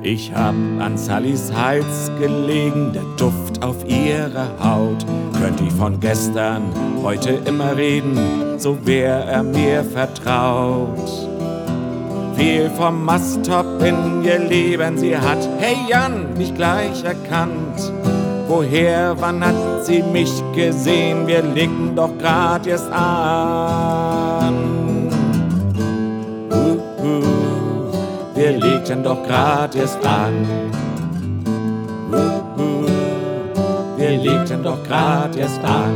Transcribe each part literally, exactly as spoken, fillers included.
Ich hab an Sallys Hals gelegen, der Duft auf ihrer Haut. Könnt ich von gestern, heute immer reden, so wär er mir vertraut. Viel vom Masttop in ihr Leben sie hat, hey Jan, nicht gleich erkannt. Woher, wann hat sie mich gesehen, wir legten doch grad erst an. Uh, uh, wir legten doch grad erst an. Uh, uh, wir legten doch grad erst an.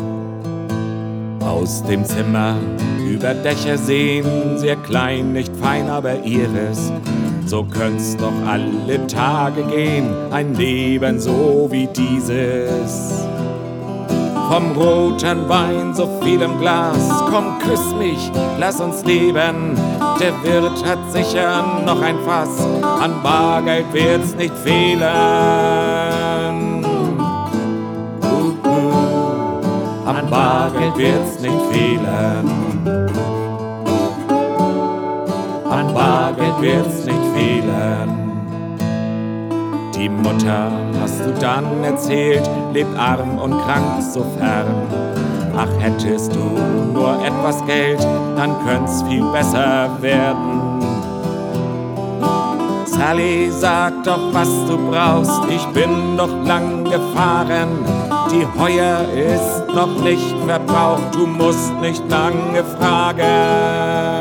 Aus dem Zimmer über Dächer sehen, sehr klein, nicht fein, aber ihres. So könnt's doch alle Tage gehen, ein Leben so wie dieses. Vom roten Wein so viel im Glas, komm, küss mich, lass uns leben. Der Wirt hat sicher noch ein Fass, an Bargeld wird's nicht fehlen. Uh, uh, an Bargeld wird's nicht fehlen. An Bargeld wird's nicht fehlen. Die Mutter, hast du dann erzählt, lebt arm und krank so fern. Ach, hättest du nur etwas Geld, dann könnt's viel besser werden. Sally, sag doch, was du brauchst, ich bin doch lang gefahren. Die Heuer ist noch nicht verbraucht, du musst nicht lange fragen.